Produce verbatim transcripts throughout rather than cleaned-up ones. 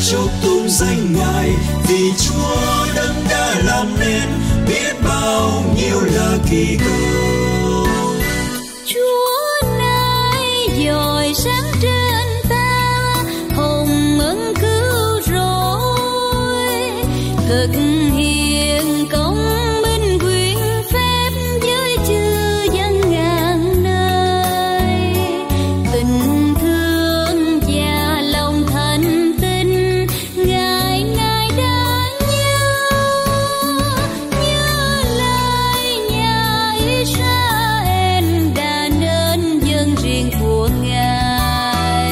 chúc tụng danh Ngài, vì Chúa đấng đã làm nên biết bao nhiêu là kỳ công. Chúa nay dội sáng trên ta, hồng ân cứu rỗi, thực hiện công minh quyền phép với chư dân ngàn nơi. Tình thương và lòng thành tín Ngài Ngài đã nhớ, nhớ lại nhà Israel đã nên dân riêng của Ngài.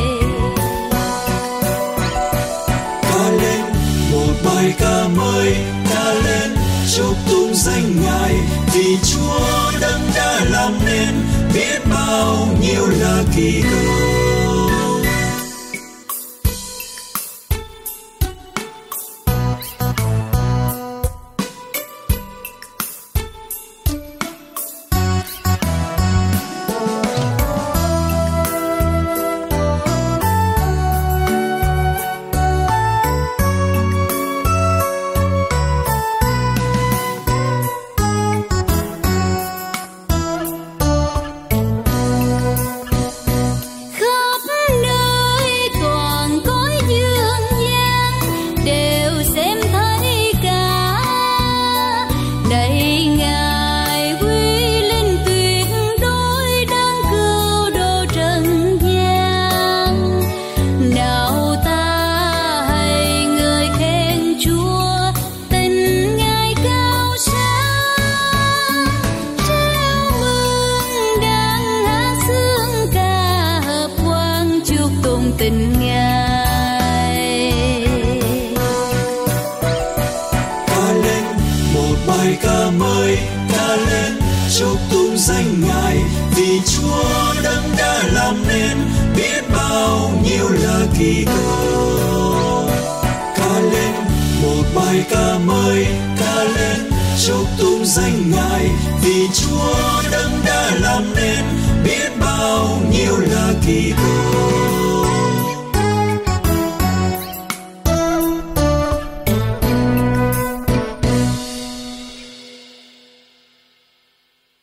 Ca lên một bài ca mới, ca lên chúc tụng danh Ngài, vì Chúa đấng đã làm nên biết bao nhiêu là kỳ công. Khắp nơi toàn cõi dương gian đều xem thấy cả, này Ngài quy linh tuyệt đối đang cứu độ trần gian. Nào ta hãy ngợi khen Chúa, tình Ngài cao xa, reo mừng đàn hát sướng ca hợp quang chúc tụng tình Ngài. Ca lên một bài ca mới, ca lên chúc tụng danh Ngài, vì Chúa đấng đã làm nên biết bao nhiêu là kỳ công. Ca lên một bài ca mới, ca lên chúc tụng danh Ngài, vì Chúa đấng đã làm nên biết bao nhiêu là kỳ công.